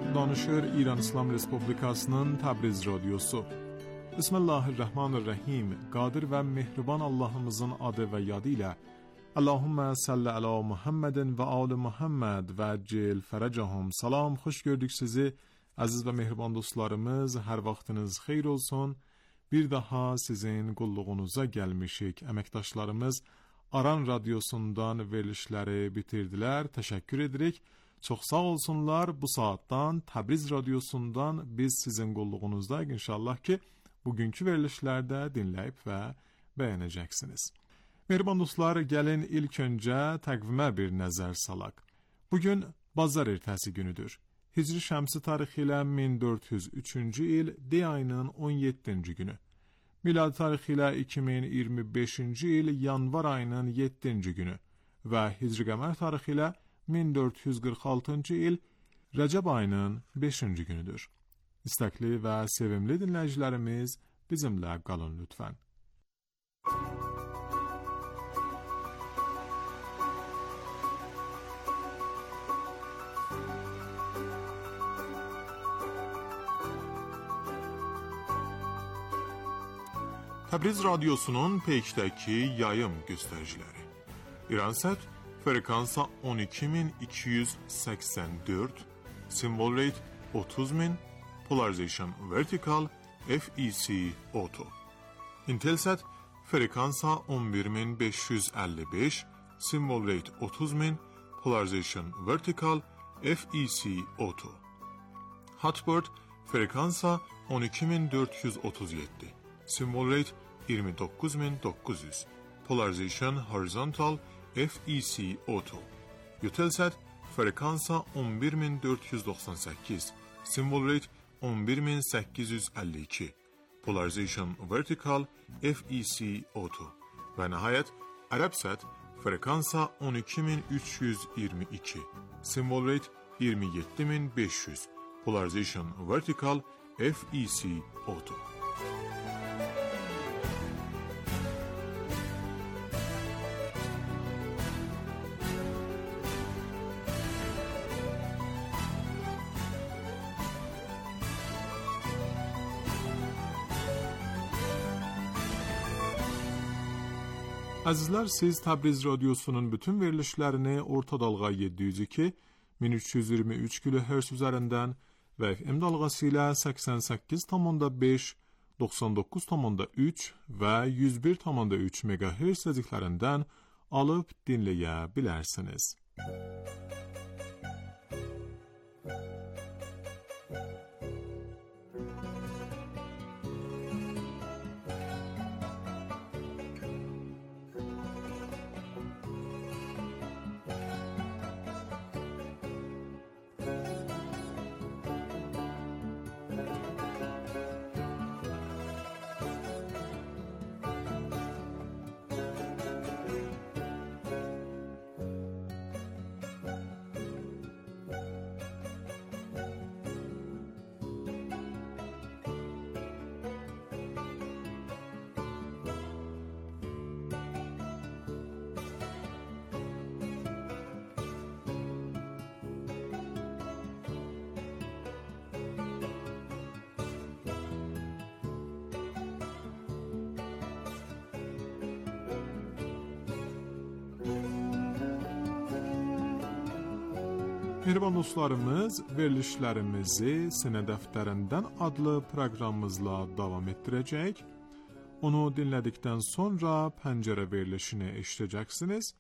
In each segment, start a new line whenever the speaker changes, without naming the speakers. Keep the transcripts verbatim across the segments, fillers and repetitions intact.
danışır İran İslam Respublikasının Təbriz Radyosu. Bismillahirrahmanirrahim. Qadir ve mehriban Allah'ımızın adı ve yadı ile Allahümme salli ala Muhammedin ve al Muhammed ve cil feracahum. Salam, hoş gördük sizi aziz ve mehriban dostlarımız. Her vaktiniz xeyir olsun. Bir daha sizin qulluğunuza gelmişik. Emektaşlarımız Aran Radyosu'ndan verilişleri bitirdiler. Teşekkür edirik. Çok sağ olsunlar. Bu saatten Təbriz Radyosu'ndan biz sizin qulluğunuzdayıq. İnşallah ki bugünkü verilişlerde dinleyip ve beğeneceksiniz. Mehriban dostlar, gelin ilk önce təqvimə bir nəzər salaq. Bugün Bazar ertəsi günüdür. Hicri Şəmsi tarixi ilə min dörd yüz üçüncü il D ayının on yeddinci günü. Miladi tarixi ilə iki min iyirmi beşinci il yanvar ayının yeddinci günü və Hicri qəmər tarixi ilə min dörd yüz qırx altıncı il Rəcəb ayının beşinci günüdür. İstəkli və sevimli dinləyicilərimiz bizimlə qalın lütfən. Təbriz Radyosu'nun Peyk'teki yayım göstericileri. İransat frekansa on iki bin iki yüz seksen dört, symbol rate otuz bin, polarization vertical, F E C auto. Intelsat frekansa on bir bin beş yüz elli beş, symbol rate otuz bin, polarization vertical, F E C auto. Hotbird frekansa on iki bin dört yüz otuz yedi, symbol rate yirmi dokuz bin dokuz yüz, polarization horizontal, F E C auto. Eutelsat frekansa on bir bin dört yüz doksan sekiz, symbol rate on bir bin sekiz yüz elli iki, polarization vertical, F E C auto. Ve nihayet Arabsat frekansa on iki bin üç yüz yirmi iki, symbol rate yirmi yedi bin beş yüz, polarization vertical, F E C auto. Azizler, siz Təbriz Radyosu'nun bütün verilişlerini orta dalga yedi yüz iki, bin üç yüz yirmi üç kilohertz üzerinden ve F M dalgasıyla seksen sekiz nokta beş, doksan dokuz nokta üç ve yüz bir nokta üç megahertz dediklerinden alıp dinleyebilirsiniz. Mehriban dostlarımız, verilişlerimizi Sene Defterinden adlı programımızla devam ettirəcək. Onu dinledikten sonra pencere verilişini eşiteceksiniz.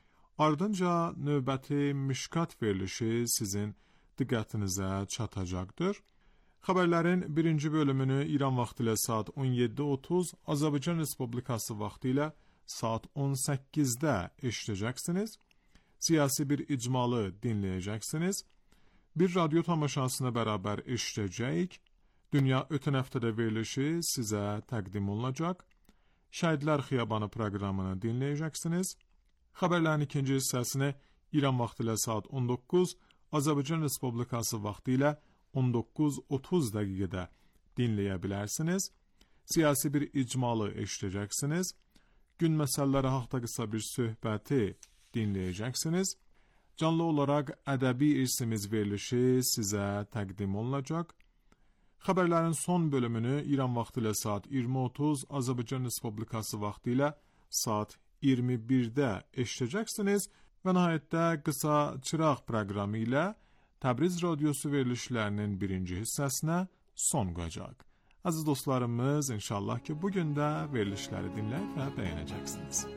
Ardınca növbəti Mişkat verilişi sizin diqqətinizə çatacaqdır. Xəbərlərin birinci bölümünü İran vaxtı ilə saat on yeddi otuz, Azərbaycan Respublikası vaxtı ilə saat on səkkizdə eşiteceksiniz. Siyasi bir icmalı dinləyəcəksiniz. Bir radyo tamaşasına beraber eşitəcəyik. Dünya ötən həftədə verilişi sizə təqdim olunacaq. Şəhidlər Xiyabanı proqramını dinləyəcəksiniz. Xəbərlərin ikinci hissəsini İran vaxtı ilə saat on doqquz, Azərbaycan Respublikası vaxtı ilə on doqquz otuz dəqiqədə dinləyə bilərsiniz. Siyasi bir icmalı eşitəcəksiniz. Gün məsələləri haqqında qısa bir söhbəti dinləyəcəksiniz. canlı olaraq ədəbi irsimiz verilişi sizə təqdim olunacaq. Xəbərlərin son bölümünü İran vaxtı ilə saat iyirmi otuz, Azərbaycan Respublikası vaxtı ilə saat iyirmi birdə eşidəcəksiniz və nəhayətdə qısa çıraq proqramı ilə Təbriz Radiosu verilişlərinin birinci hissəsinə son qoyacaq. Əziz dostlarımız, inşallah ki, bugün də verilişləri dinləyib və bəyənəcəksiniz.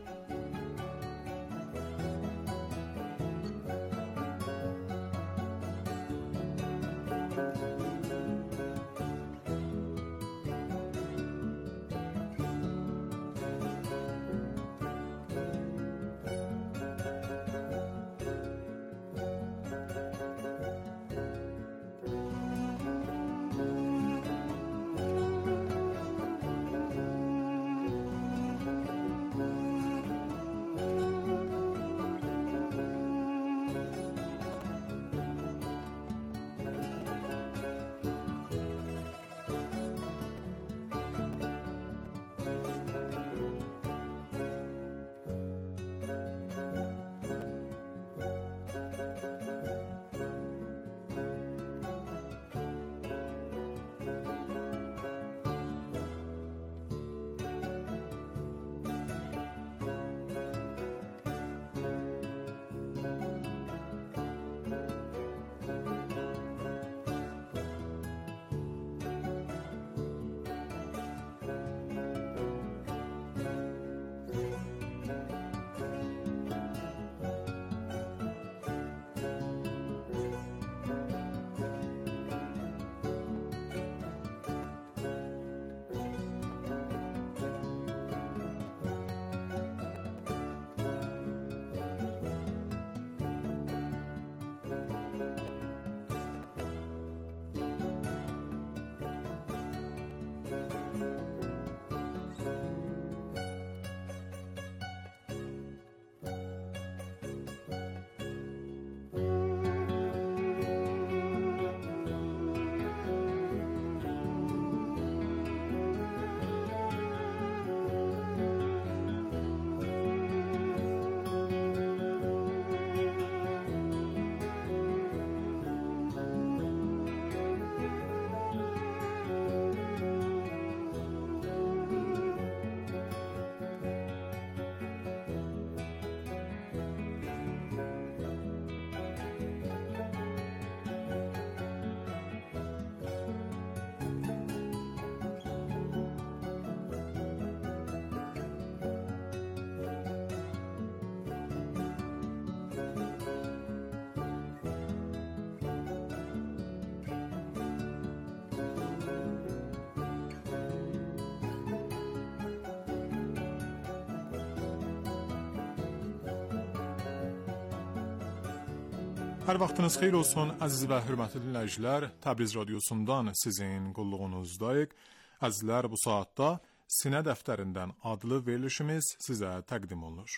Hər vaxtınız xeyir olsun, əziz və hörmətli dinləyicilər. Təbriz Radiosundan sizin qulluğunuzdayıq. Əzizlər, bu saatda Sinə Dəftərindən adlı verilişimiz sizə təqdim olunur.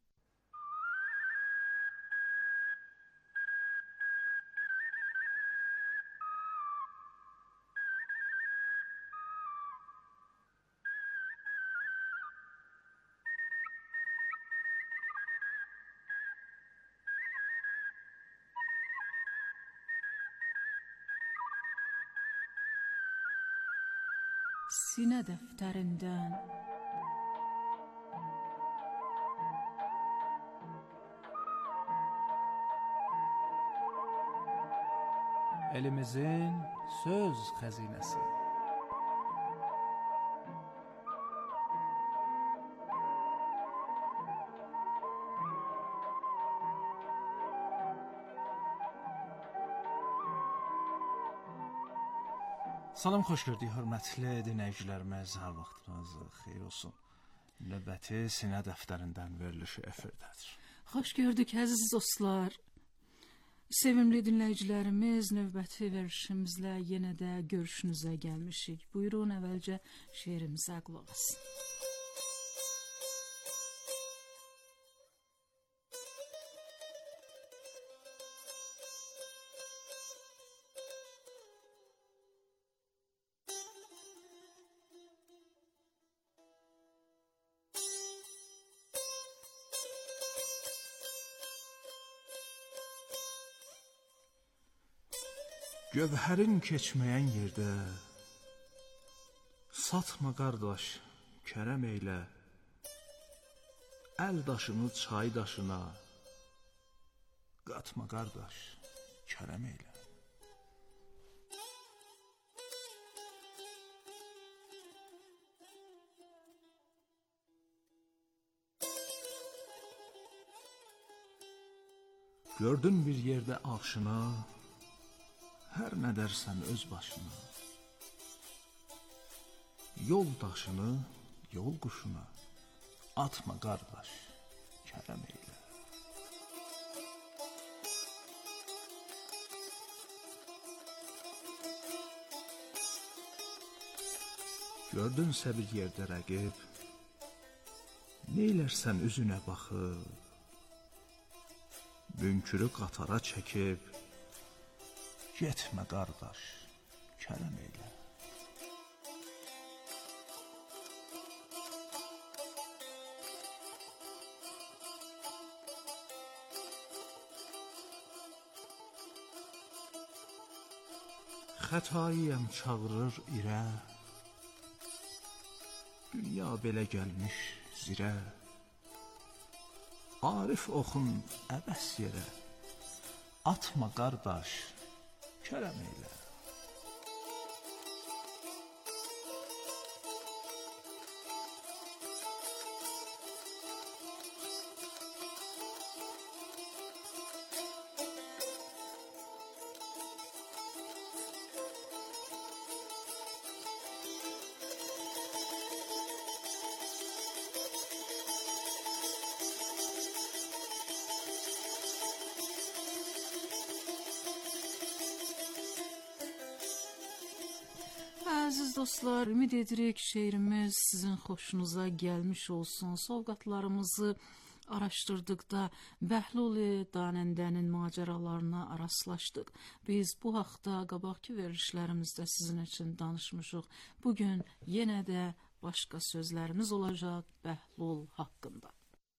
Sinə dəftərindən elimizin söz xəzinəsi.
Salam, xoş gördük, hörmətli dinləyicilərimiz, hər vaxtınız xeyir olsun. Növbəti Sinə Dəftərindən verilişi efirdədir.
Xoş gördük, əziz dostlar. Sevimli dinləyicilərimiz, növbəti verilişimizlə yenə də görüşünüzə gəlmişik. Buyurun, əvvəlcə şeirimizə qulaq asın.
Gövhərin keçməyən yerdə satma qardaş, kərəm eylə. Əl daşını çay daşına qatma qardaş, kərəm eylə. Gördün bir yerdə aşına, hər nə dərsən öz başına. Yol daşını yol quşuna atma qardaş, kərəm eylə. Gördünsə bir yerdə rəqib, neylərsən üzünə baxıb, münkürü qatara çəkib, getmə qardaş, kərəm eylə. Xətayiyəm çağırır irə, dünya belə gəlmiş zirə. Arif oxun əbəs yerə, atma qardaş, kərəm eylə.
Əziz dostlar, ümid edirik şeirimiz sizin xoşunuza gəlmiş olsun. Sovqatlarımızı araşdırdıqda Bəhlul Danəndənin macəralarına rastlaşdıq. Biz bu haqda qabaqki verilişlərimizdə sizin üçün danışmışıq. Bugün yenə də başqa sözlərimiz olacaq Bəhlul haqqında.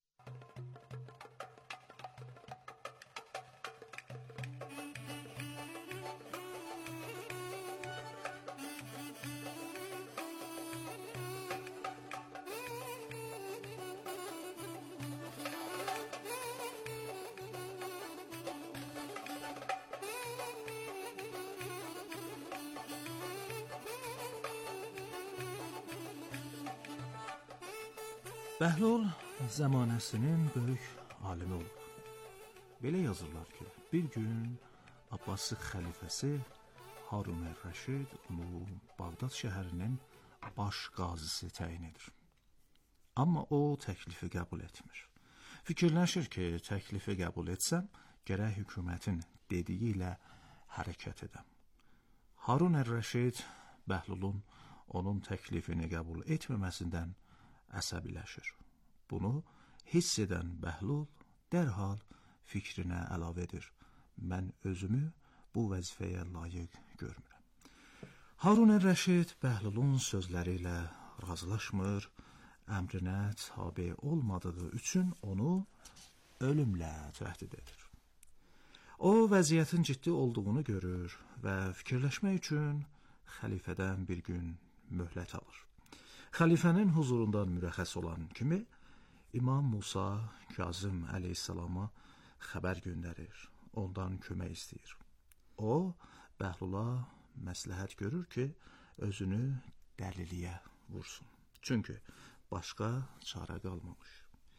Bəhlul zəmanəsinin böyük alimi olub. Belə yazırlar ki, bir gün Abbasi xəlifəsi Harun Ər-Rəşid onu Bağdad şəhərinin baş qazisi təyin edir. Amma o təklifi qəbul etmir. Fikirləşir ki, təklifi qəbul etsəm, gərək hökumətin dediyi ilə hərəkət edəm. Harun Ər-Rəşid Bəhlulun onun təklifini qəbul etməməsindən əsəbiləşir. Bunu hiss edən Bəhlul dərhal fikrinə əlavə edir. Mən özümü bu vəzifəyə layiq görmürəm. Harun Ər-Rəşid Bəhlulun sözləri ilə razılaşmır, əmrinə tabe olmadığı üçün onu ölümlə təhdid edir. O vəziyyətin ciddi olduğunu görür və fikirləşmək üçün xəlifədən bir gün möhlət alır. Xəlifənin huzurundan mürəxəs olan kimi İmam Musa Kazım əleyhissalama xəbər göndərir, ondan kömək istəyir. O, Bəhlula məsləhət görür ki, özünü dəliliyə vursun. Çünki başqa çarə qalmamış.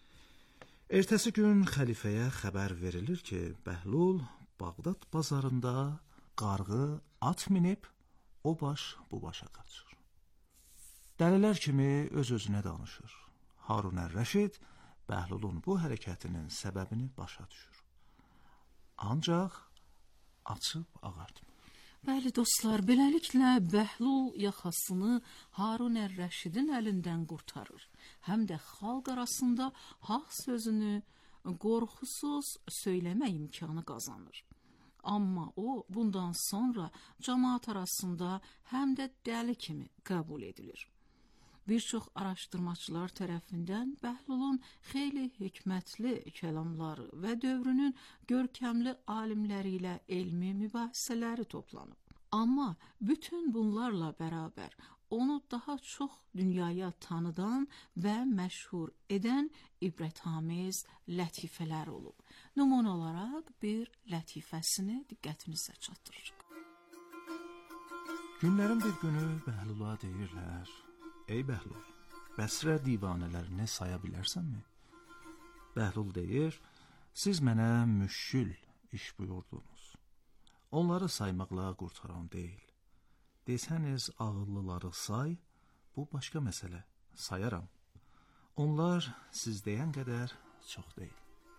Ertəsi gün xəlifəyə xəbər verilir ki, Bəhlul Bağdad bazarında qarğı at minib, o baş bu başa qaçır. Dəlilər kimi öz-özünə danışır. Harun Ər-Rəşid Bəhlulun bu hərəkətinin səbəbini başa düşür. Ancaq açıb ağartmır.
Bəli dostlar, beləliklə Bəhlul yaxasını Harun Ər-Rəşidin əlindən qurtarır. Həm də xalq arasında haqq sözünü qorxusuz söyləmə imkanı qazanır. Amma o, bundan sonra cəmaət arasında həm də dəli kimi qəbul edilir. Bir çox araşdırmaçılar tərəfindən Bəhlulun xeyli hikmətli kəlamları və dövrünün görkəmli alimləri ilə elmi mübahisələri toplanıb. Amma bütün bunlarla bərabər onu daha çox dünyaya tanıdan və məşhur edən ibrətamiz lətifələr olub. Nümunə olaraq bir lətifəsini diqqətinizə çatdırırıq.
Günlərin bir günü Bəhlula deyirlər: "Ey Bəhlul, Bəsrə divanələrini saya bilərsənmi?" Bəhlul deyir: "Siz mənə müşkül iş buyurdunuz. Onları saymaqla qurtaran deyil. Desəniz ağıllıları say, bu başqa məsələ, sayaram. Onlar siz deyən qədər çox deyil."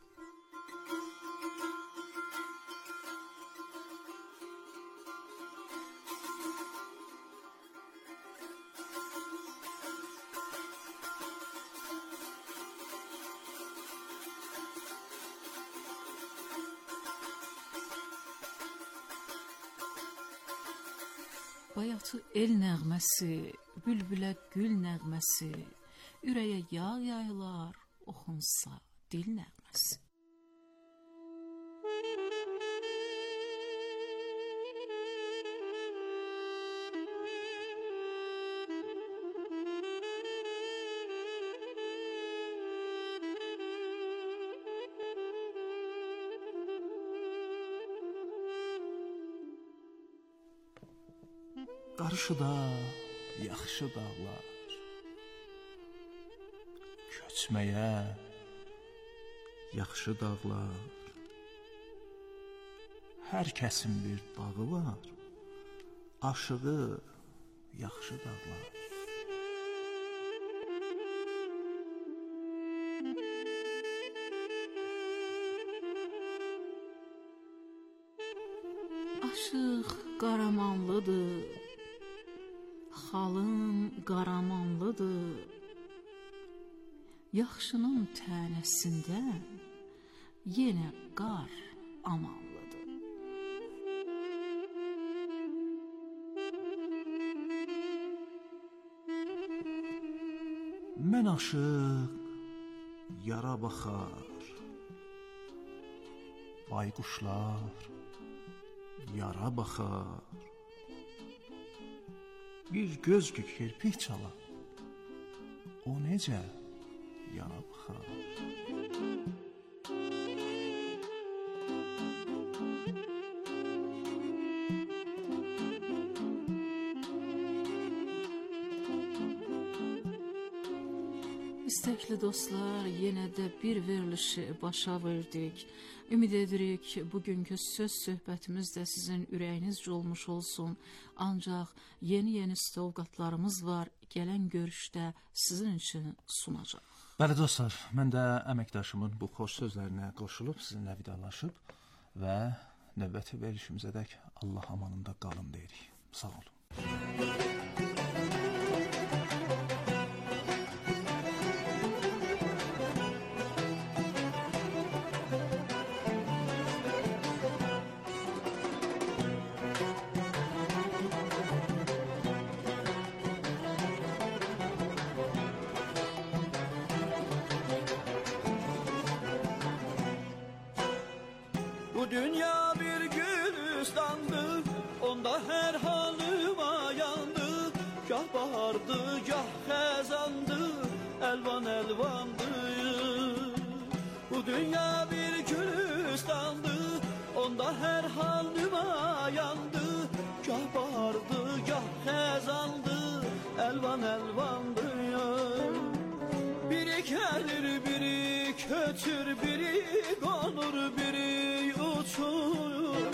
Bayatı el nəğməsi, bülbülə gül nəğməsi, ürəyə yağ yayılar, oxunsa dil nəğməsi.
Qarşıda yaxşı dağlar, köçməyə yaxşı dağlar. Hər kəsin bir dağı var, aşığı yaxşı dağlar.
Aşıq qaramanlıdır, xalın qaramanlıdır, yaxşının tənəsində yenə qar amanlıdır.
Mən aşıq yara baxar, bayquşlar yara baxar. Bir göz ki kirpik çalar, o necə yana baxar.
İstəkli dostlar, yenə də bir verilişi başa verdik. Ümid edirik ki, bugünkü söz söhbətimiz də sizin ürəyinizcə olmuş olsun. Ancaq yeni-yeni stovqatlarımız var, gələn görüşdə sizin üçün sunacaq.
Bəli dostlar, mən də əməkdaşımın bu xoş sözlərinə qoşulub sizinlə vidalaşıb və növbəti verilişimizədək Allah amanında qalın deyirik. Sağ olun.
Bu dünya bir gülistandı, onda her halim ayandı. Gah bahardı, gah xəzandı, elvan elvandı. Bu dünya bir gülistandı, onda her halim ayandı. Gah bahardı, gah xəzandı, elvan elvandı. Biri gəlir, biri kötür, biri qonur, biri uçur.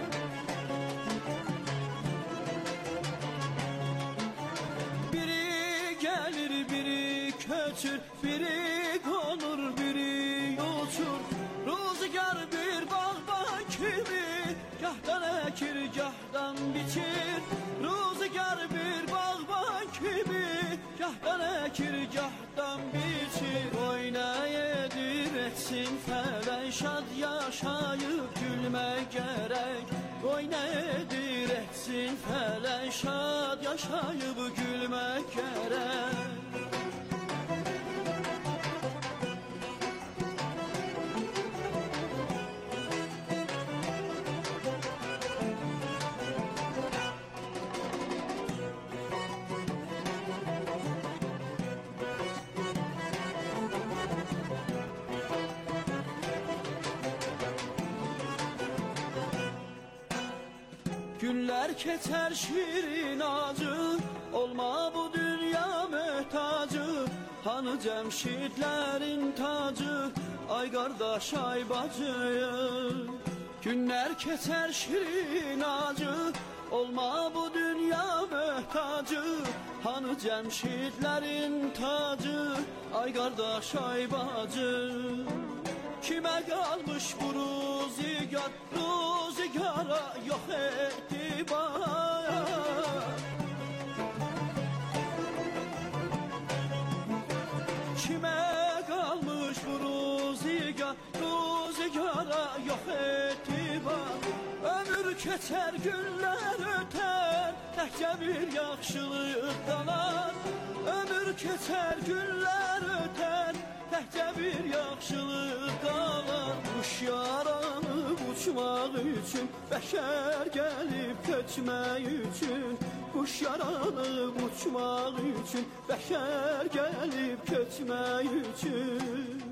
Biri gəlir, biri kötür, biri qonur, biri uçur. Rüzgar bir bağban kimi, gahdan əkir, gahdan biçir. Rüzgar bir bağban kimi, gahdan əkir, gahdan biçir. Oynayıdır etsin fələk, şad yaşayıb gülmək gərək. Oynayıdır etsin fələk, şad yaşayıb gülmək gərək. Günler keçer şirin acı, olma bu dünya möhtacı. Hanı cemşitlerin tacı, ay kardeş ay bacı. Günler keçer şirin acı, olma bu dünya möhtacı. Hanı cemşitlerin tacı, ay kardeş ay bacı. Kime kalmış bu ruzigar, ruzigara yok etibar. Kime kalmış bu ruzigar, ruzigara yok etibar. Ömür keçer günler öter, təkcə bir yaxşılıq qalar. Ömür keçer günler öter, təkcə bir yaxşılıq qalar. Quş yaranıb uçmaq üçün, bəşər gəlib köçmək üçün. Quş yaranıb uçmaq üçün, bəşər gəlib köçmək üçün.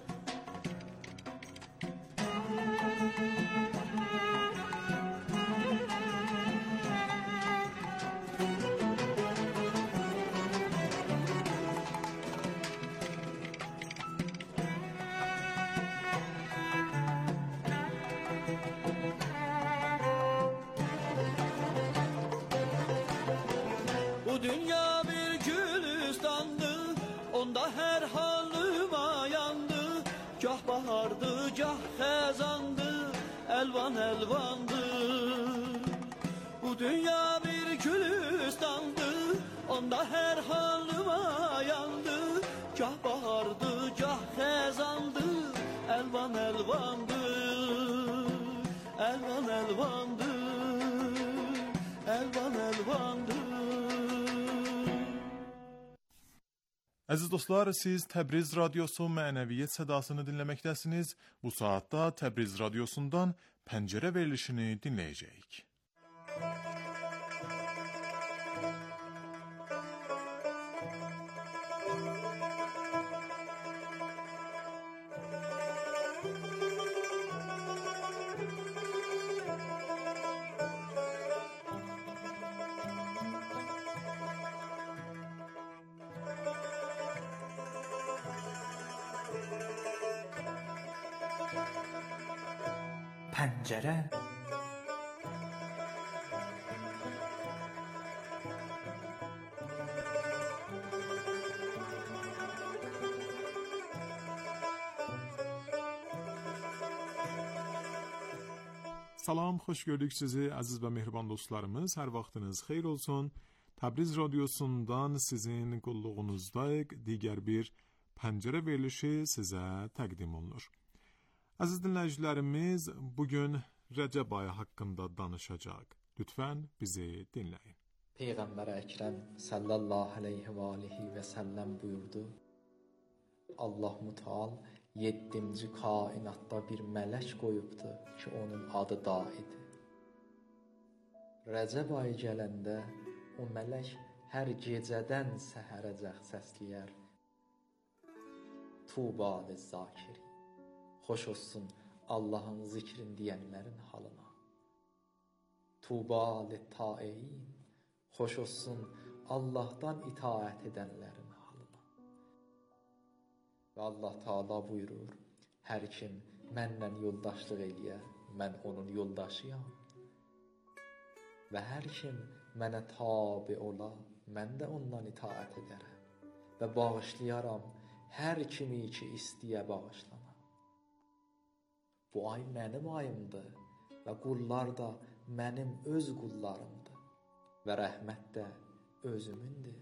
Bu dünya bir gülistandı, onda her halim ayandı. Gah bahardı, gah xəzandı, elvan elvandı. Bu dünya bir gülistandı, onda her halim ayandı. Gah bahardı, gah xəzandı, elvan elvandı. Elvan elvandı, elvan elvandı.
Əziz dostlar, siz Təbriz Radyosu Mənəviyyət Sədasını dinləməkdəsiniz. Bu saatda Təbriz Radyosundan Pəncərə verilişini dinləyəcəyik.
Pəncərə.
Salam, xoş gördük sizi əziz və mehriban dostlarımız. Hər vaxtınız xeyir olsun. Təbriz Radyosundan sizin qulluğunuzdayıq. Digər bir pəncərə verilişi sizə təqdim olunur. Əziz dinləyicilərimiz, bugün Rəcəb ayı haqqında danışacaq. Lütfən bizi dinləyin.
Peyğəmbər Əkrəm sallallahu aleyhi və alihi və səlləm buyurdu: Allah Müteal yeddinci kainatda bir mələk qoyubdu ki, onun adı Daidir. Rəcəb ayı gələndə o mələk hər gecədən səhərəcək səsləyər: Tuba liz-zakiri. Xoş olsun Allahın zikrin deyənlərin halına. Tuba lit-taiin. Xoş olsun Allahdan itaət edənlərin halına. Və Allah Taala buyurur: hər kim mənlə yoldaşlıq eləyə, mən onun yoldaşıyam. Və hər kim mənə tabe ola, mən də ondan itaət edərəm. Və bağışlayaram hər kimi ki istəyə bağışlana. Bu ay mənim ayımdır və qullar da mənim öz qullarımdır və rəhmət də özümündür.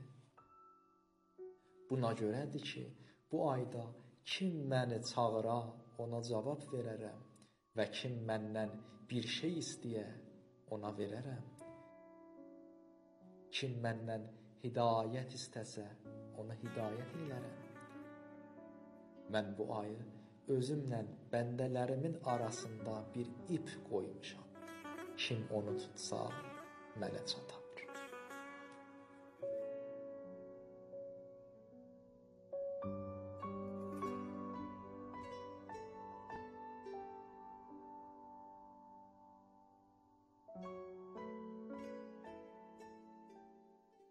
Buna görədir ki, bu ayda kim məni çağıra, ona cavab verərəm və kim məndən bir şey istəyə, ona verərəm. Kim məndən hidayət istəsə, ona hidayət edərəm. Mən bu ayı özümlə bəndələrimin arasında bir ip qoymuşam. Kim onu tutsa, mənə çatar.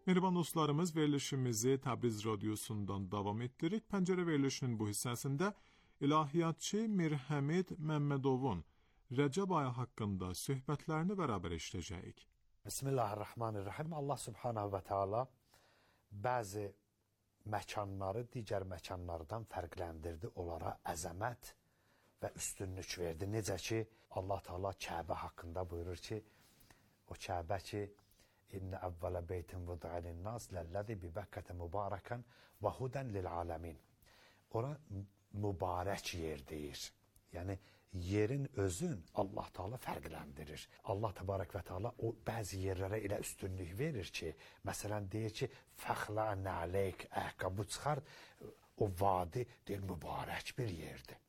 Mehriban dostlarımız, verilişimizi Təbriz Radyosu'ndan davam ettirik. Pəncərə verilişinin bu hissəsində ilahiyatçı Mirhəmid Məmmədovun Rəcəb ayı haqqında söhbətlərini bərabər eşidəcəyik.
Bismillahirrahmanirrahim. Allah Subhanahu ve Teala bazı məkanları digər məkanlardan fərqləndirdi, onlara əzəmət və üstünlük verdi. Necə ki, Allah Teala Kəbə haqqında buyurur ki, o Kəbə ki, İnne evvele beytin vud'a linnâs lellezî bi Bekkete mübareken ve huden lil alemin. Ora mübarək yer deyir. Yəni yerin özün Allah Teala fərqləndirir. Allah Təbarək və Teala o bəzi yerlərə elə üstünlük verir ki, məsələn deyir ki, fəxla nəleyk əhqabı çıxar, o vadi deyir, mübarək bir yerdir.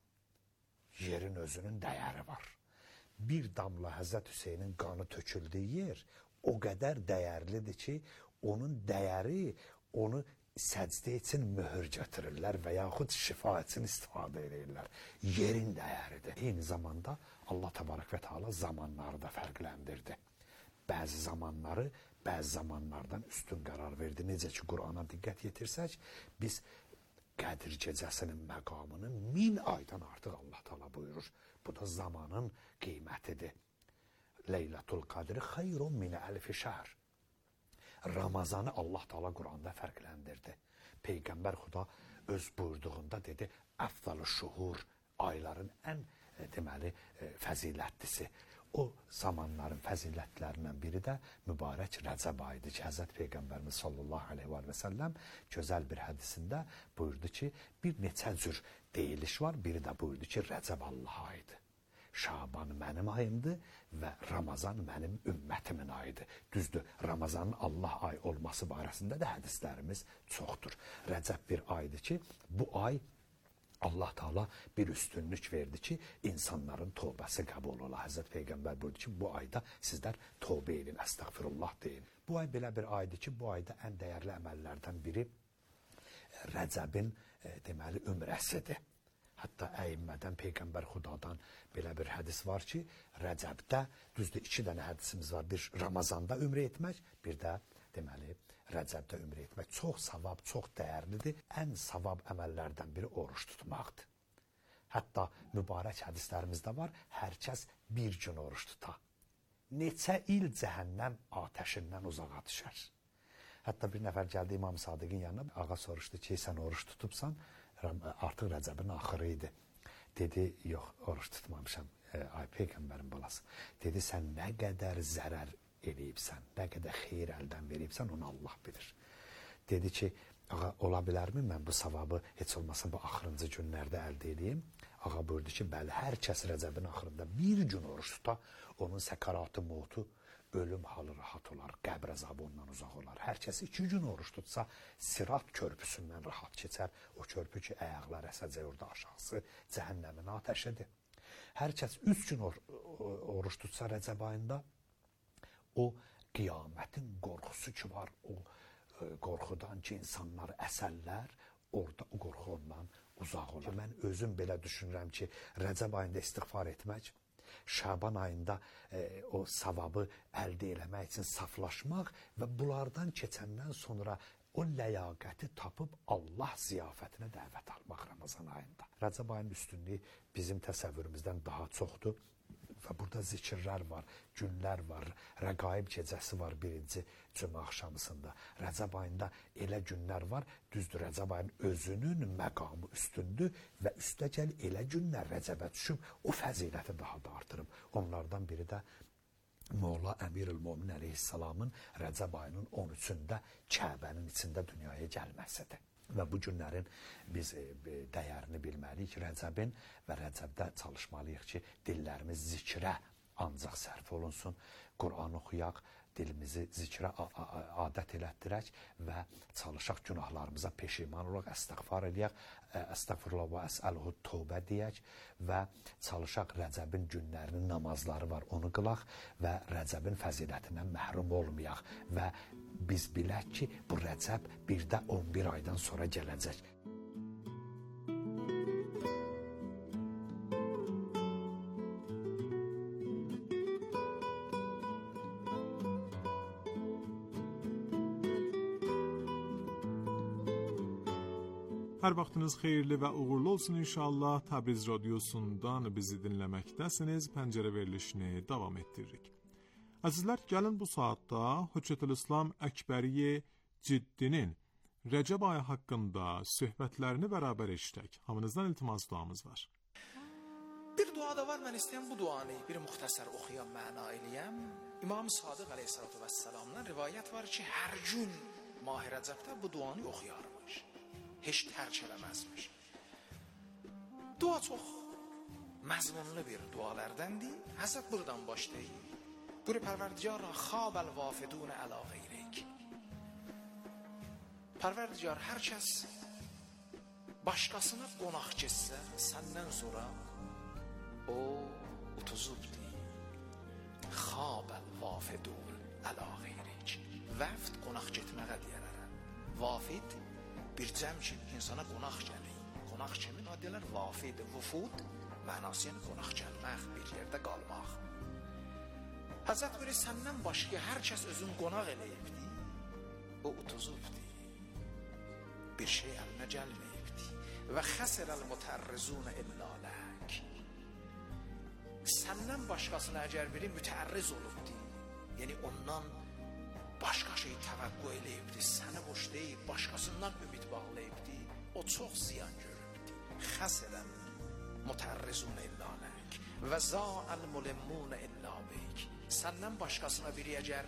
Yerin özünün dəyəri var. Bir damla Həzrət Hüseynin qanı töküldüyü yer o qədər dəyərlidir ki, onun dəyəri onu səcdə üçün möhür götürürlər və yaxud şifa üçün istifadə edirlər. Yerin dəyəridir. Eyni zamanda Allah Təbarək və Teala zamanları da fərqləndirdi. Bəzi zamanları bəzi zamanlardan üstün qərar verdi. Necə ki, Qur'ana diqqət yetirsək, biz Qədir gecəsinin məqamını min aydan artıq Allah Teala buyurur. Bu da zamanın qiymətidir. Leylatul Qadri xeyrun min əlfi şəhr. Ramazanı Allah Teala Qur'anda fərqləndirdi. Peyğəmbər Xuda öz buyurduğunda dedi, əfdalı şuhur, ayların ən e, deməli e, fəzilətlisi. O zamanların fəzilətlərindən biri də mübarək Rəcəb ayıdır ki, Həzrət Peyğəmbərimiz sallallahu aleyhi və səlləm gözəl bir hədisində buyurdu ki, bir neçə cür deyiliş var, biri də buyurdu ki, Rəcəb Allah ayıdır. Şaban mənim ayımdır və Ramazan mənim ümmətimin ayıdır. Düzdür, Ramazanın Allah ayı olması barəsində də hədislərimiz çoxdur. Rəcəb bir aydır ki, bu ay Allah Teala bir üstünlük verdi ki, insanların tövbəsi qəbul ola. Həzrət Peyğəmbər buyurdu ki, bu ayda sizlər tövbə edin, əstəğfirullah deyin. Bu ay belə bir aydır ki, bu ayda ən dəyərli əməllərdən biri Rəcəbin e, deməli ümrəsidir. Hətta əyimmədən Peyğəmbər Xudadan belə bir hədis var ki, Rəcəbdə, düzdür, iki dənə hədisimiz var. Bir Ramazanda ümrə etmək, bir də deməli Rəcəbdə ümrə etmək. Çox savab, çox dəyərlidir. Ən savab əməllərdən biri oruç tutmaqdır. Hətta mübarək hədislərimizdə var, hər kəs bir gün oruç tuta. Neçə il cəhənnəm atəşindən uzağa düşər. Hətta bir nəfər gəldi İmam Sadiqin yanına, ağa soruşdu ki, sən oruç tutubsan, artıq Rəcəbin axırı idi. Dedi, yox, oruç tutmamışam, e, ay Peyğəmbərin balası. Dedi, sən nə qədər zərər eləyibsən, nə qədər xeyir əldən veribsən, onu Allah bilir. Dedi ki, ağa, ola bilərmi mən bu savabı heç olmasa bu axırıncı günlərdə əldə edeyim? Ağa buyurdu ki, bəli, hər kəs Rəcəbin axırında bir gün oruç tuta, onun səkaratı, motu, ölüm halı rahat olar, qəbr əzabı ondan uzaq olar. Hər kəs iki gün oruç tutsa, Sirat körpüsündən rahat keçər. O körpü ki, əyaqlar əsəcək orada aşağısı, cəhənnəmin atəşidir. Hər kəs üç gün or oruç tutsa Rəcəb ayında, o qiyamətin qorxusu ki var, o e, qorxudan ki, insanlar əsərlər, orada o qorxu ondan uzaq olar. Mən özüm belə düşünürəm ki, Rəcəb ayında istiğfar etmək, Şaban ayında e, o savabı əldə eləmək üçün saflaşmaq və bunlardan keçəndən sonra o ləyaqəti tapıb Allah ziyafətinə dəvət almaq Ramazan ayında. Rəcəb ayının üstünlüyü bizim təsəvvürümüzdən daha çoxdur və burada zikirlər var, günlər var, rəqaib gecəsi var birinci cümə axşamısında. Rəcəb ayında elə günlər var, düzdür, Rəcəb ayının özünün məqamı üstündür və üstəcəl elə günlər Rəcəbə düşüb, o fəziləti daha da artırıb. Onlardan biri də Molla Əmirül-Mömin əleyhissalamın Rəcəb ayının on üçündə Kəbənin içində dünyaya gəlməsidir. Və bu günlərin biz e, dəyərini bilməliyik Rəcəbin və Rəcəbdə çalışmalıyıq ki, dillərimiz zikrə ancaq sərf olunsun, Qur'an oxuyaq, dilimizi zikrə adət elətdirək və çalışaq günahlarımıza peşiman olaq, əstəğfar eləyək, əstəğfirullah və əsəluhu tövbə deyək və çalışaq Rəcəbin günlərinin namazları var, onu qılaq və Rəcəbin fəzilətindən məhrum olmayaq və biz bilək ki, bu Rəcəb birdə on bir aydan sonra gələcək.
Hər vaxtınız xeyirli və uğurlu olsun inşallah. Təbriz radiosundan bizi dinləməkdəsiniz. Pəncərə verilişini davam etdiririk. Əzizlər, gəlin bu saatda Hüccətülislam Əkbəri Ciddinin Rəcəb ayı haqqında söhbətlərini bərabər eşitək. Hamınızdan iltimas duamız var.
Bir dua da var, mən istəyəm bu duanı bir müxtəsər oxuyan, məna eləyəm. İmam Sadiq əleyhissalatu vəssalamdan rivayət var ki, hər gün Mah Rəcəbdə bu duanı oxuyarmış. Heç tərk eləməzmiş. Dua çox məzmunlu bir dualərdəndir. Həzrət buradan başlayır. Buyur, Pərverdigar, xabəl vafidun əla qeyrək. Pərverdigar, hər kəs başqasına qonaq keçsə, səndən sonra o utuzubdir. Xabəl vafidun əla qeyrək. Vəfd qonaq getməyə deyərəm. Vafid bir cəm ki, insana qonaq gəlir. Qonaq kimi deyirlər vafid, vufud mənası yəni qonaq gəlmək, bir yerdə qalmaq. Həzrət buyurir, səndən başqa hər kəs özün qonaq eləyibdi, o utuzubdi. Bir şey əlinə gəlməyibdi. Və xəsərəl mütərrizunə illə lək. Səndən başqasına əgər biri mütərriz olubdi, yəni ondan başqa şey təvəqqü eləyibdi, səni boş deyib, başqasından ümid bağlayibdi, o çox ziyan görübdi. Xəsərəl mütərrizunə illə lək və zəəl mülimmunə illə beyk. Səndən başqasına biri əgər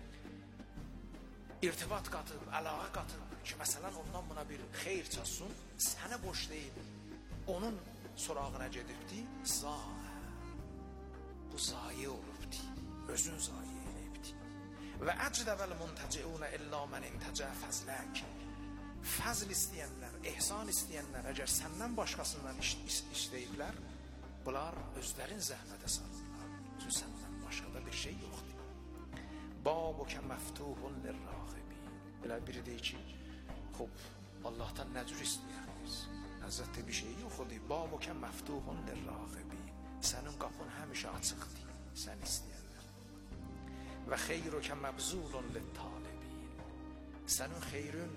irtibat qatıb, əlaqə qatıb ki, məsələn, ondan buna bir xeyr çatsın, səni boş deyib, onun sorağına gedibdi, zayə, bu zayə olubdi, özün zayə eləyibdi. Və əcdəvəl müntəciunə illə mən intəcə fəzlək. Fəzl istəyənlər, ehsan istəyənlər, əgər səndən başqasından istəyiblər, bunlar özlərin zəhmətə salırlar. Çünki səndən başqada bir şey yoxdur. Babukə məftuhun lirrağibin. Belə biri deyir ki, xub, Allahdan nə cür istəyəniz? Həzrətdə bir şey yoxdur. Babukə məftuhun lirrağibin. Sənin qapın həmişə açıqdır, sən istəyənlər. Və xeyrukə məbzulun littalibin. Sənin xeyrün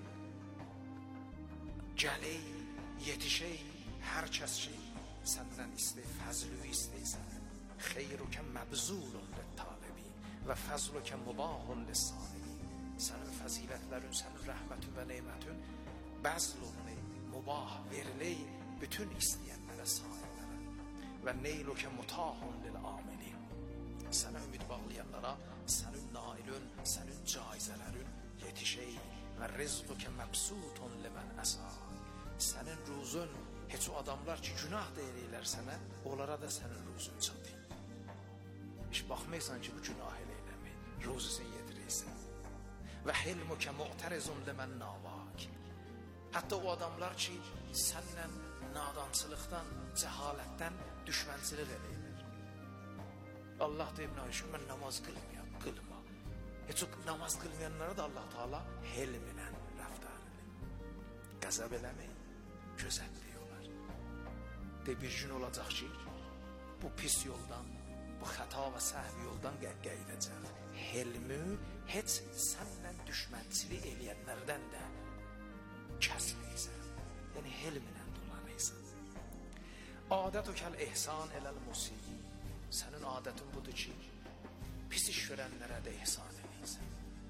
gələk, yetişək, hər kəs şey səndən istəyir, fəzlü istəyirsən. Xeyrukə məbzulun littalibin və fəzlukə mubahun lissanibin. Sənin fəzilətlərin, sənin rəhmətin və neymətün bəzlunni, mubah, verilək bütün istəyənlərə, sahiblərə. Və neylukə mutahun lil-amilin. Sənə ümid bağlayanlara, sənin nailün, sənin caizələrin yetişək və rizqukə məbsutun limən əsa. Sənin ruzun, heç o adamlar ki, günah deyirlər sənə, onlara da sənin ruzun çatır. Hiç baxmaysan ki, bu günah eləmi, ruzusun yedirirsən. Və hilmukə muqtərizun limən navak. Hətta o adamlar ki, səndən nadançılıqdan, cəhalətdən düşmənçilik eləyirlər. Allah deyib, nəyişim, mən namaz qılmayam, qılma. Heç o namaz qılmayanlara da Allah Teala helminə rəftar edir. Qəzəb eləmək, gözəlliyorlar. De bir gün olacaq ki, bu pis yoldan, bu xəta və səhv yoldan qəyiləcək. Helmi heç sənlə düşmənçilik eləyənlərdən də kəsməysən. Yəni helminə dolanaysan. Adətükəl ehsan eləl musiqi. Sənin adətin budur ki, pis iş görənlərə də ehsan eləysən.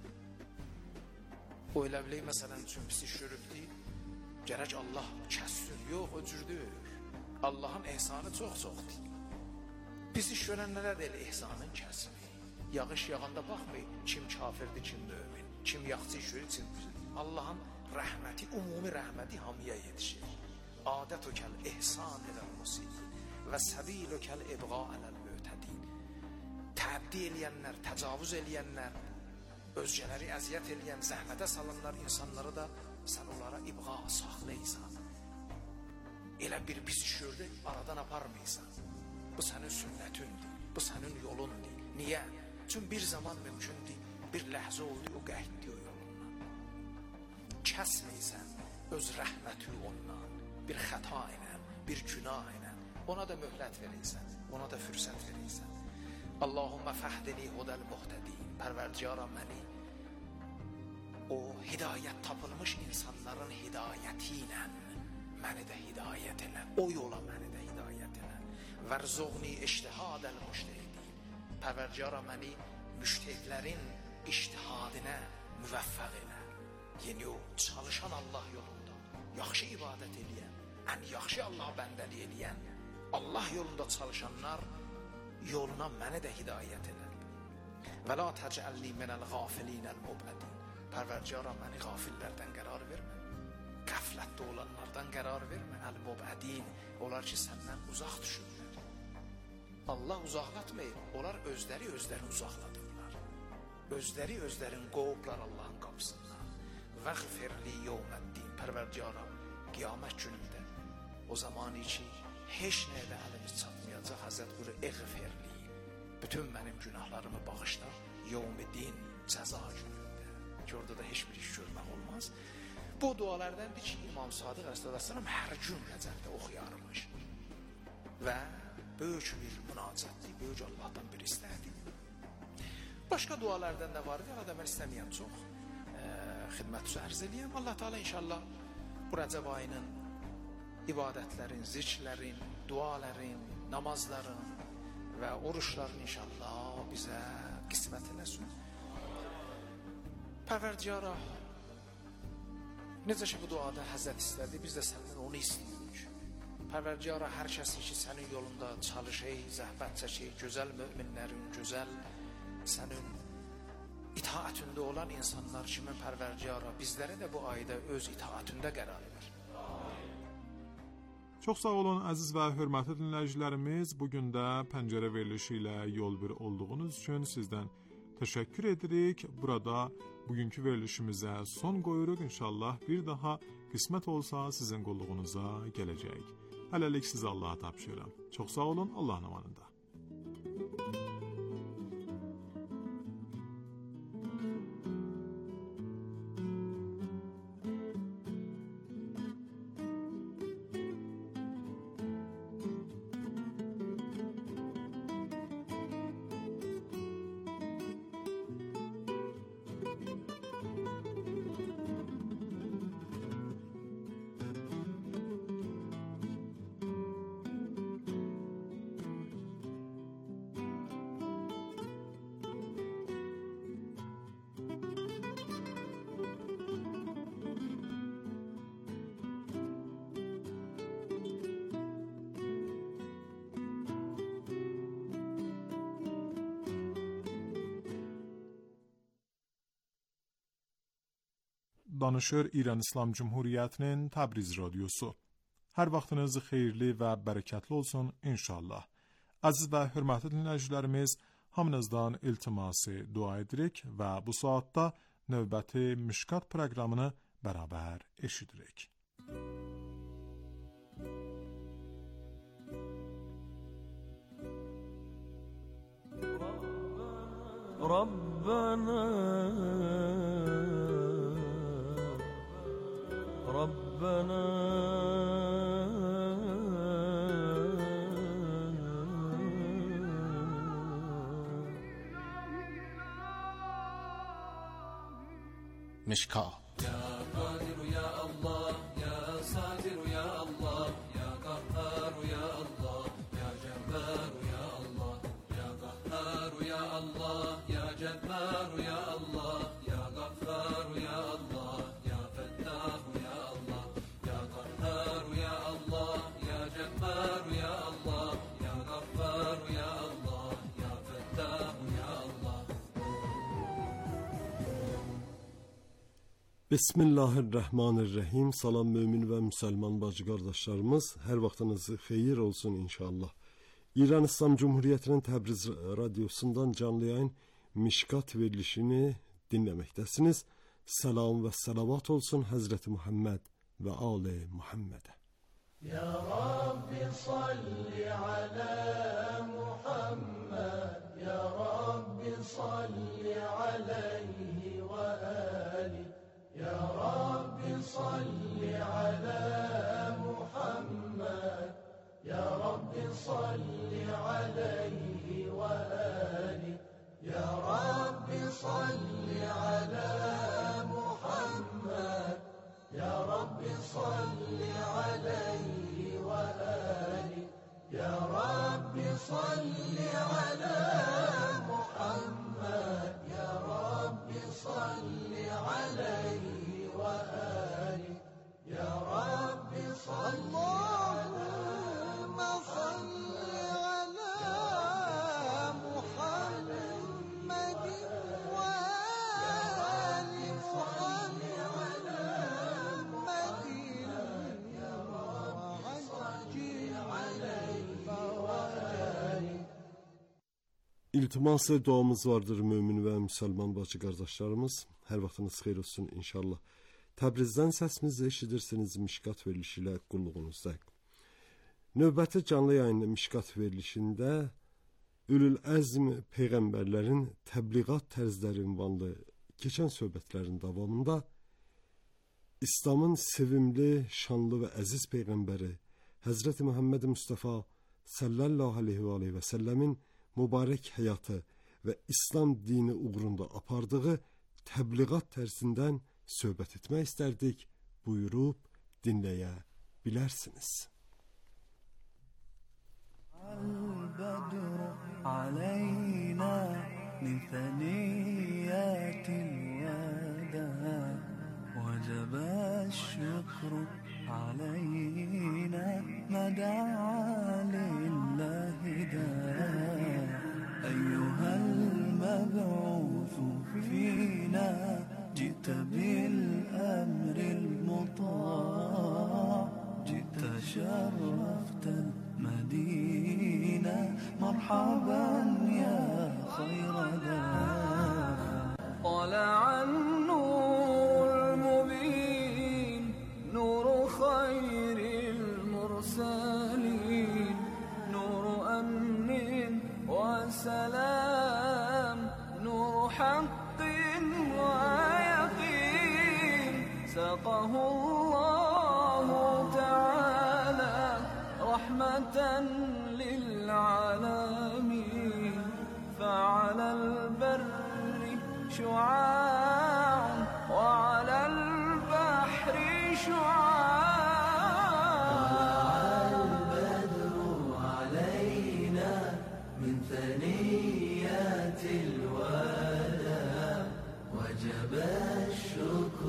O elə bilək, məsələn, üçün pis iş görübdir, gərək Allah kəssün, yox, o cürdür. Allahın ehsanı çox-çoxdur. Pis iş görənlərə də elə ehsanın kəsmir. Yağış yağanda baxmayın, kim kafirdir, kim mömin, kim yaxçı iş görür, kim Allahın rəhməti, umumi rəhməti hamıya yetişir. Adətükəl ehsan eləl musiqi və səbilükəl ibğa ələl mötədin. Təbdi eləyənlər, təcavüz eləyənlər, özgələri əziyyət eləyən, zəhmətə salınlar insanları da sən onlara ibğa saxlayırsan. Elə bir pis iş gördü, aradan aparmayırsan. Bu sənin sünnətindir, bu sənin yolundur. Niyə? Çünki bir zaman mümkündür, bir ləhzə oldu, o qəhətdi o yolundan. Kəsməysən öz rəhməti ondan, bir xəta ilə, bir günah ilə, ona da möhlət verirsən, ona da fürsət verirsən. Allahümmə fəhdini hudəl muhtədin. Pərverdigara məni o hidayət tapılmış insanların hidayəti ilə məni də hidayət elə, o yola məni də hidayət elə. Vərzuqni iştihadəl müştehidin. Pərverdigara məni müştehidlərin iştihadinə müvəffəq elə. Yəni o çalışan Allah yolunda, yaxşı ibadət eləyən, ən yaxşı Allah bəndəli eləyən, Allah yolunda çalışanlar yoluna məni də hidayət elə. Və la təcəlni minəl qafilinəl mubədin. Pərverdigara məni qafillərdən qərar vermə, qəflətdə olanlardan qərar vermə. Əl-mubədin, onlar ki səndən uzaq düşürlər. Allah uzaqlatmayıb, onlar özləri özlərini uzaqladırlar. Özləri özlərini qovublar Allahın qapısından. Vəğfirli yevməddin. Pərverdigara qiyamət günündə, o zamanı ki heç nəyə əlimiz çatmayacaq, Həzrət buyurur, eğfirli, bütün mənim günahlarımı bağışla, yevməddin, cəza günündə. Ki orada da heç bir iş görmək olmaz. Bu dualardandır ki İmam Sadiq Əleyhisselam hər gün Rəcəbdə oxuyarmış. Və böyük bir münacətdir, böyük Allahdan bir istədi. Başqa dualardan da var idi, arada mən istəməyəm çox e, xidmət ərz eləyəm. Allah Teala inşallah bu Rəcəb ayının ibadətlərin, zikirlərin, duaların, namazların və oruçların inşallah bizə qismət eləsin. Pərverdigara, necə ki bu duada Həzrət istədi, biz də səndən onu istəyirik. Pərverdigara, hər kəsi ki sənin yolunda çalışır, zəhbət çəkir, gözəl möminlərin, gözəl sənin itaətində olan insanlar kimi Pərverdigara, bizlərə də bu ayda öz itaətində qərar ver.
Çox sağ olun əziz və hörmətli dinləyicilərimiz. Bugün də pəncərə verilişi ilə yol bir olduğunuz üçün sizdən təşəkkür edirik. Burada bugünkü verilişimizə son qoyuruq. İnşallah bir daha qismət olsa sizin qulluğunuza gələcək. Hələlik sizə Allaha tapşırıram. Çox sağ olun, Allahın amanında. Danışır İran İslam Cumhuriyyətinin Təbriz radiosu. Hər vaxtınız xeyirli və bərəkətli olsun inşallah. Əziz və hörmətli dinləyicilərimiz, hamınızdan iltiması dua edirik və bu saatda növbəti Mişkat proqramını bərabər eşidirik.
Rabbana Rabbana
Mişkat.
Ya Kadir ya Allah, ya Satir ya Allah, ya Kahhar ya Allah, ya Cebbar ya Allah, ya Kahhar ya Allah, ya Cebbar ya Allah, ya Gaffar ya Allah, ya Fettah ya Allah, ya Kahhar ya Allah, ya Cebbar ya Allah, ya Gaffar ya Allah, ya Fettah ya Allah.
Bismillahirrahmanirrahim. Salam mümin və müsəlman bacı qardaşlarımız, hər vaxtınız xeyir olsun inşallah. İran İslam Cumhuriyyətinin Təbriz radiosundan canlı yayın Mişkat verilişini dinləməkdəsiniz. Salam və salavat olsun Həzrəti Muhammed və Ali Muhammedə.
Ya Rabbi salli ala Muhammed, Ya Rabbi salli alayhi və ali. Ya Rabbi salli ala Muhammed, Ya Rabbi salli alayhi ve ali. Ya Rabbi salli ala Muhammed, Ya Rabbi salli alayhi
رب صل على محمد يا رب صل عليه وآله يا رب صل اللهم صل على محمد وآل محمد يا رب وعجل عليه وآله.
İltimas duamız vardır mümin və müsəlman bacı qardaşlarımız. Hər vaxtınız xeyir olsun inşallah. Təbrizdən səsimizi eşidirsiniz Mişkat verilişi ilə qulluğunuzda. Növbəti canlı yayın Mişkat verilişində Ülül Əzm Peyğəmbərlərin təbliğat tərzləri ünvanlı keçən söhbətlərin davamında İslamın sevimli, şanlı və əziz Peyğəmbəri Həzrəti Muhammed Mustafa sallallahu aleyhi və səlləmin mübarək həyatı və İslam dini uğrunda apardığı təbliğat tərzindən söhbət etmək istərdik. Buyurub dinləyə bilərsiniz.
البدر علينا من ثنيات الوداع وجب الشكر علينا ما دعا لله داع أيها المبعوث فينا جئت بالأمر المطاع جئت شرفت المدينة مرحبا يا خير داع طلع النور المبين نور خير المرسلين نور أمن وسلام نور حق ويقين سقه الله تعالى رحمة للعالمين فعلى البر شعاع وعلى البحر شعاع البدر علينا من ثنيات الوداع وجب الشكر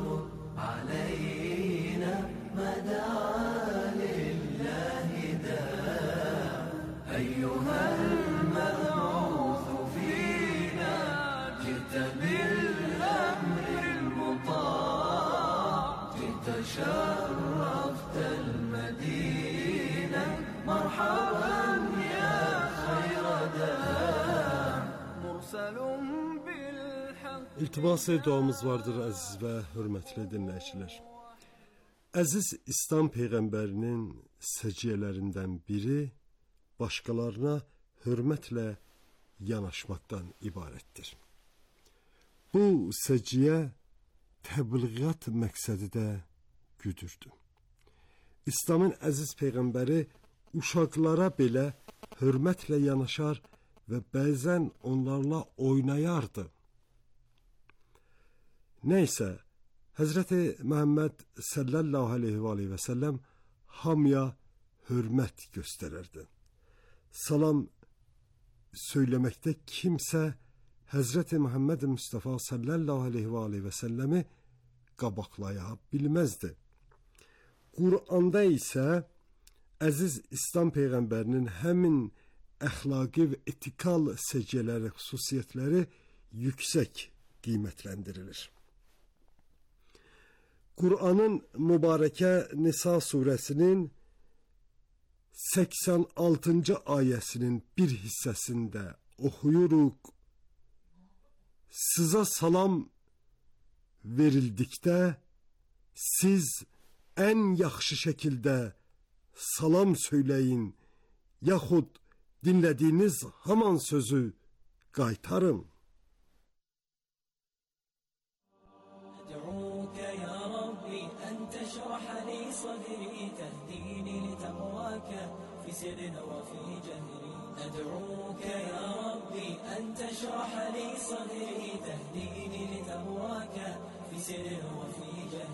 علينا ما دعا لله داع أيها المبعوث فينا جئت بالأمر المطاع جئت شرفت المدينة مرحبا يا خير داع مرسل بالحق.
İltimas duamız vardır əziz və hörmətli dinləyicilər. Əziz İslam Peyğəmbərinin səciyyələrindən biri başqalarına hörmətlə yanaşmaqdan ibarətdir. Bu səciyyə təbliğat məqsədi də güdürdü. İslamın əziz Peyğəmbəri uşaqlara belə hörmətlə yanaşar və bəzən onlarla oynayardı. Nəysə, Həzrəti Məhəmməd sallallahu aleyhi və səlləm hamıya hörmət göstərərdi. Salam söyləməkdə kimsə Həzrəti Məhəmməd Mustafa sallallahu aleyhi və səlləmi qabaqlaya bilməzdi. Quranda isə əziz İslam Peyğəmbərinin həmin əxlaqi və etikal səciyyələri, xüsusiyyətləri yüksək qiymətləndirilir. Qur'anın mübarəkə Nisa surəsinin səksən altıncı ayəsinin bir hissəsində oxuyuruq. Sizə salam verildikdə siz ən yaxşı şəkildə salam söyləyin, yaxud dinlədiyiniz haman sözü qaytarın.
سر وفي جهري أدعوك يا ربي أن تشرح لي صدري تهديني لتهواك في سر وفي جهري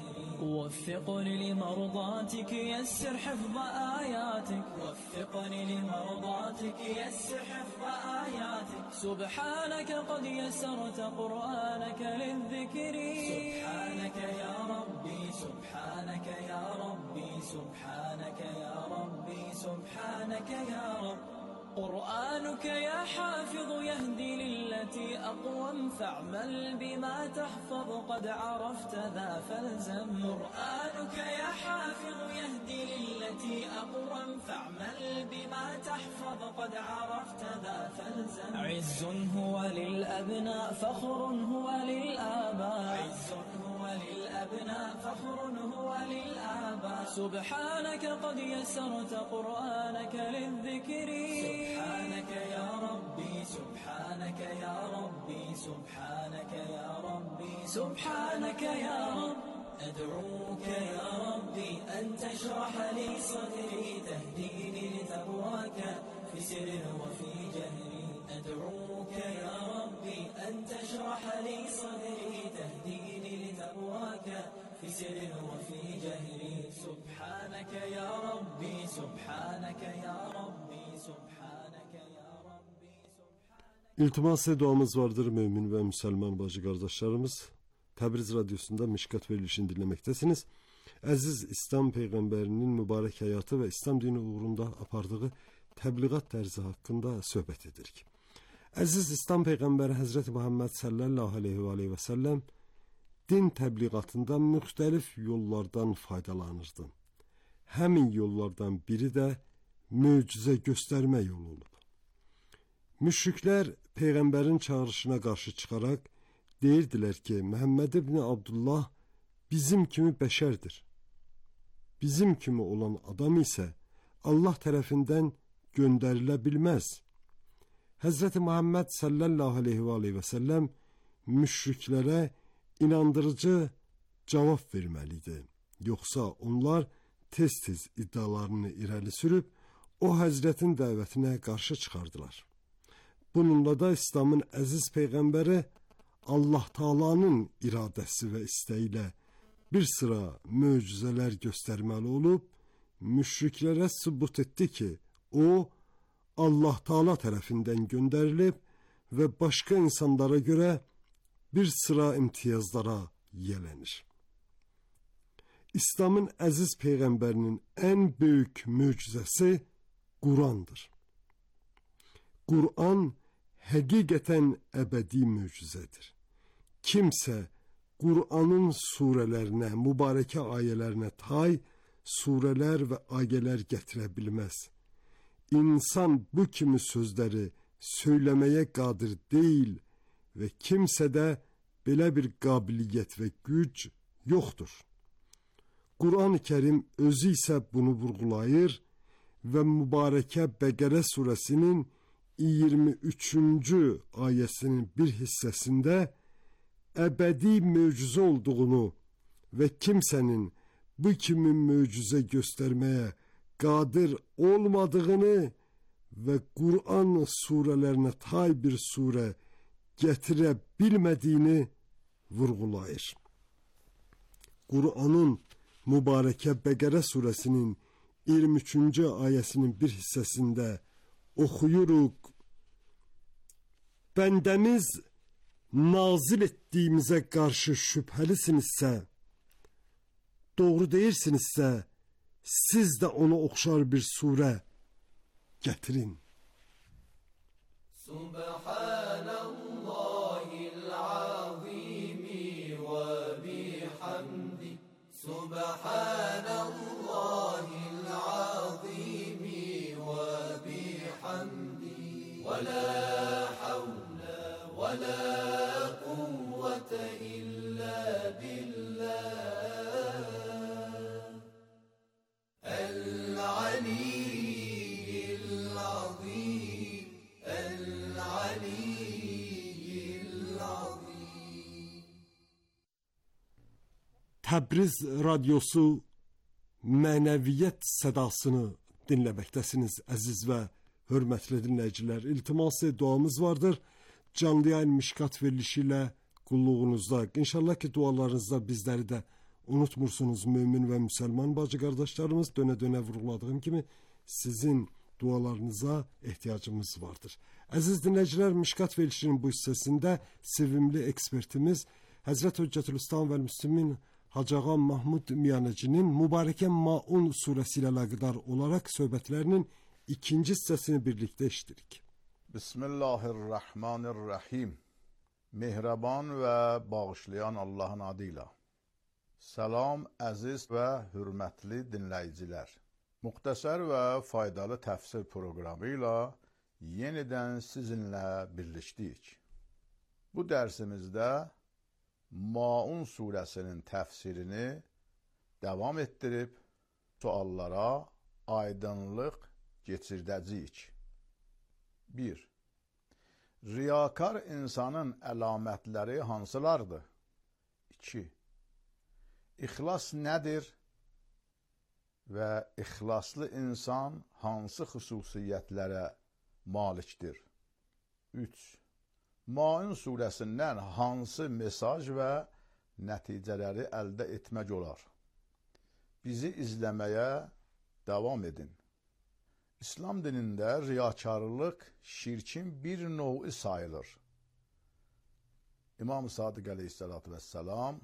وفقني لمرضاتك يسر حفظ آياتك وفقني لمرضاتك يسر حفظ آياتك سبحانك قد يسرت قرآنك للذكر سبحانك يا ربي سبحانك يا ربي سبحانك يا ربي سبحانك يا رب قرآنك يا حافظ يهدي للتي أقوم فاعمل بما تحفظ قد عرفت ذا فالزم قرآنك يا حافظ يهدي للتي أقوم فاعمل بما تحفظ قد عرفت ذا فالزم عز هو للأبناء فخر هو للآباء عز هو للأبناء فخر هو للآباء سبحانك قد يسرت قرآنك للذكر سبحانك يا ربي سبحانك يا ربي سبحانك يا ربي سبحانك يا رب أدعوك يا ربي أن تشرح لي صدري تهديني لتقواك في سر وفي جهري أدعوك يا ربي أن تشرح لي صدري تهديني لتقواك في سر وفي جهري سبحانك يا ربي سبحانك يا ربي سبحانك يا ربي سبحانك.
İltimas duamız vardır mümin ve Müslüman bacı kardeşlerimiz. Təbriz Radyosu'nda Mişkat verilişini dinlemektesiniz. Əziz İslam Peyğəmbərinin mübarək həyatı və İslam dini uğrunda apardığı təbliğat tərzi haqqında söhbət edirik. Əziz İslam Peyğəmbəri Həzrəti Muhammed sallallahu aleyhi və səlləm din təbliğatında müxtəlif yollardan faydalanırdı. Həmin yollardan biri də möcüzə göstərmə yolu olub. Müşriklər Peyğəmbərin çağırışına qarşı çıxaraq deyirdilər ki, Məhəmməd ibn Abdullah bizim kimi bəşərdir. Bizim kimi olan adam isə Allah tərəfindən göndərilə bilməz. Həzrəti Muhammed sallallahu aleyhi və səlləm müşriklərə inandırıcı cavab verməlidir. Yoxsa onlar tez-tez iddialarını irəli sürüb o Həzrətin dəvətinə qarşı çıxardılar. Bununla da İslamın əziz Peyğəmbəri Allah Taala'nın iradəsi və istəyi ilə bir sıra möcüzələr göstərməli olub, müşriklərə sübut etdi ki, o Allah Taala tərəfindən göndərilib və başqa insanlara görə bir sıra imtiyazlara yiyələnir. İslamın əziz Peyğəmbərinin ən böyük möcüzəsi Qurandır. Quran həqiqətən əbədi möcüzədir. Kimsə Quranın surələrinə, mübarəkə ayələrinə tay surələr və ayələr gətirə bilməz. İnsan bu kimi sözləri söyləməyə qadir deyil və kimsədə belə bir qabiliyyət və güc yoxdur. Quran-ı Kərim özü isə bunu vurğulayır və mübarəkə Bəqərə surəsinin iyirmi üçüncü ayəsinin bir hissəsində əbədi möcüzə olduğunu və kimsənin bu kimi möcüzə göstərməyə qadir olmadığını və Quran surələrinə tay bir surə gətirə bilmədiyini vurğulayır. Quranın mübarəkə Bəqərə surəsinin iyirmi üçüncü ayəsinin bir hissəsində oxuyuruq. Bəndəmiz nazil etdiyimizə qarşı şübhəlisinizsə, doğru deyirsinizsə, siz də ona oxşar bir surə gətirin.
Subhanallahil azimi və bihamdi Subhanallahil azimi və bihamdi və la havle və la quvvete illa billah el-aliyyil azim el-aliyyil azim.
Təbriz Radyosu mənəviyyət sədasını dinləməkdəsiniz əziz və hörmətli dinləyicilər. İltiması duamız vardır. Canlı yayın Mişkat verilişi ilə qulluğunuzda. İnşallah ki dualarınızda bizləri də Unutmursunuz mömin və müsəlman bacı qardaşlarımız, dönə-dönə vurguladığım kimi sizin dualarınıza ehtiyacımız vardır. Əziz dinləyicilər, Mişkat verilişinin bu hissəsində sevimli ekspertimiz Həzrət Hüccətül İslam və Müslimin Hacı Ağa Mahmud Miyanəcinin Mübarəkə Maun surəsi ilə əlaqədar olaraq söhbətlərinin ikinci hissəsini birlikdə eşidirik.
Bismillahirrahmanirrahim. Mehraban və bağışlayan Allahın adıyla. Salam əziz və hürmətli dinləyicilər. Muxtəsər və faydalı təfsir proqramı ilə yenidən sizinlə birləşdik. Bu dərsimizdə Maun surəsinin təfsirini davam etdirib suallara aydınlıq keçirdəcəyik. bir. Riyakar insanın əlamətləri hansılardır? iki. İxlas nədir və ixlaslı insan hansı xüsusiyyətlərə malikdir? üç. Maun surəsindən hansı mesaj və nəticələri əldə etmək olar? Bizi izləməyə davam edin. İslam dinində riyakarlıq şirkin bir növü sayılır. İmam Sadiq əleyhissalatu vesselam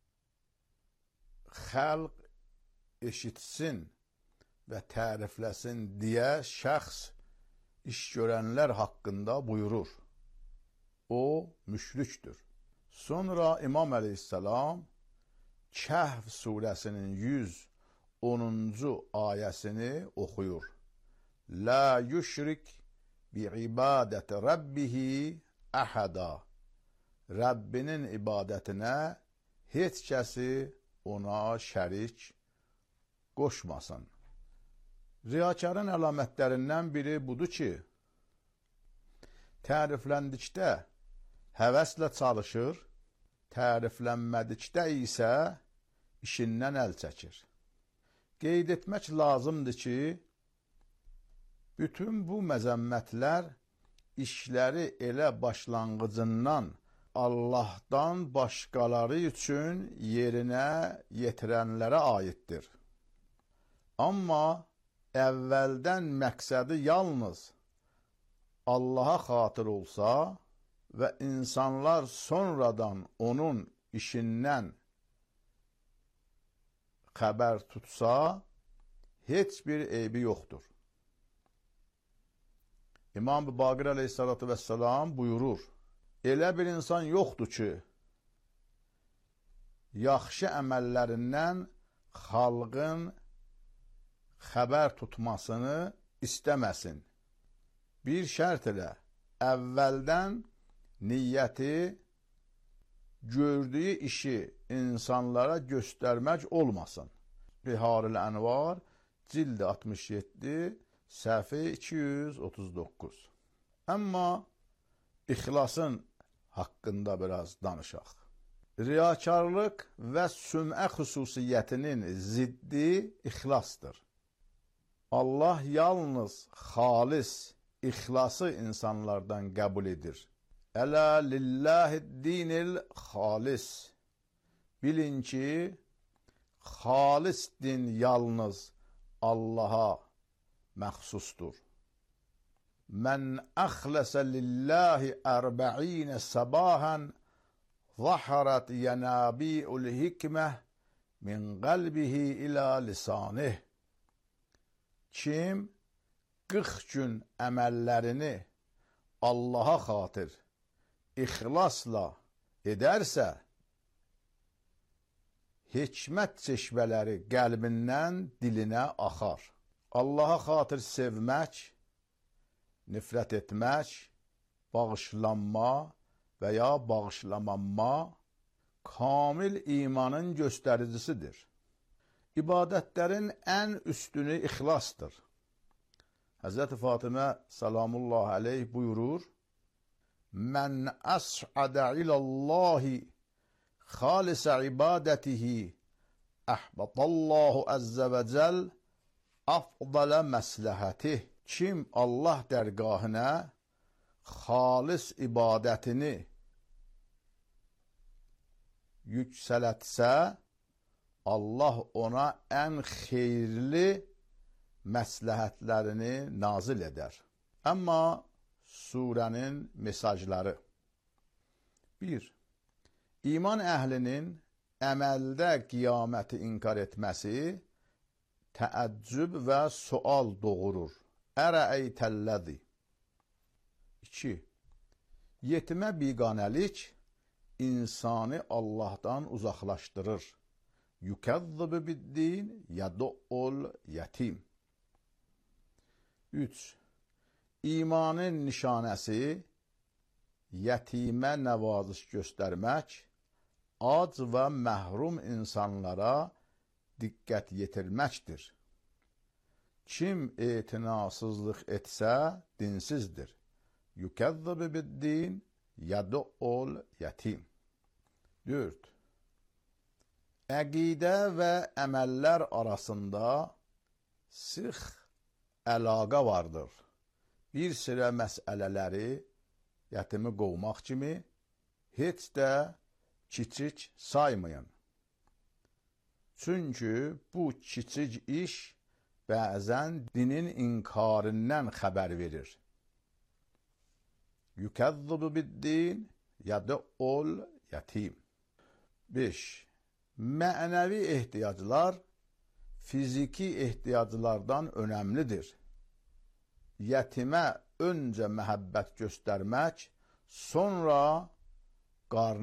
xalq eşitsin və tərifləsin deyə şəxs iş görənlər haqqında buyurur. O müşrikdir. Sonra İmam əleyhissalam Kəhf surəsinin yüz onuncu ayəsini oxuyur. La yüşrik bi ibadəti rabbihi əhəda. Rəbbinin ibadətinə heç kəsi ona şərik qoşmasın. Riyakarın əlamətlərindən biri budur ki, tərifləndikdə həvəslə çalışır, təriflənmədikdə isə işindən əl çəkir. Qeyd etmək lazımdır ki, bütün bu məzəmmətlər işləri elə başlanğıcından Allahdan başqaları üçün yerinə yetirənlərə aiddir. Amma əvvəldən məqsədi yalnız Allaha xatır olsa və insanlar sonradan onun işindən xəbər tutsa, heç bir eybi yoxdur. İmam Baqir əleyhissalatu vesselam buyurur, elə bir insan yoxdur ki, yaxşı əməllərindən xalqın xəbər tutmasını istəməsin. Bir şərt ilə əvvəldən niyyəti gördüyü işi insanlara göstərmək olmasın. Biharil Ənvar, cild altmış yeddi, səhifə iki yüz otuz doqquz. Amma ixlasın haqqında biraz danışaq. Riyakarlıq və sümə xüsusiyyətinin ziddi ixlasdır. Allah yalnız xalis ixlası insanlardan qəbul edir. Ələ lillahiddinil xalis. Bilin ki, xalis din yalnız Allaha məxsusdur. Mən əxləsə lillahi ərbə'inə səbahən zahərət yənabi'ul hikmə min qəlbihi ilə lisanih. Kim qırx gün əməllərini Allaha xatır ixlasla edərsə, hikmət çeşmələri qəlbindən dilinə axar. Allaha xatır sevmək, nifrət etmək, bağışlanma və ya bağışlamanma kamil imanın göstəricisidir. İbadətlərin ən üstünü ixlasdır. Həzrəti Fatimə salamullah aleyh buyurur, Mən əs'adə ilallahi xalisə ibadətihi əhbətallahu əzzə və cəl afdalə məsləhətih. Kim Allah dərgahına xalis ibadətini yüksələtsə, Allah ona ən xeyirli məsləhətlərini nazil edər. Amma surənin mesajları bir. İman əhlinin əməldə qiyaməti inkar etməsi təəccüb və sual doğurur. Ərəeytəlləzi. iki. Yetimə biganəlik insanı Allahdan uzaqlaşdırır. Yukəzzibü biddin yəd'ul yetim. üç. İmanın nişanəsi yetimə nəvaziş göstərmək, ac və məhrum insanlara diqqət yetirməkdir. Kim etinasızlıq etsə dinsizdir. Yukəzzibü biddin yəd'ul yetim. dörd. Əqidə və əməllər arasında sıx əlaqə vardır. Bir sıra məsələləri yətimi qovmaq kimi heç də kiçik saymayın. Çünki bu kiçik iş bəzən dinin inkarından xəbər verir. Yukəzzibü biddin yəd'ul yetim. beş. Mənəvi ehtiyaclar fiziki ehtiyaclardan önəmlidir. Yetimə öncə məhəbbət göstərmək, sonra qarnı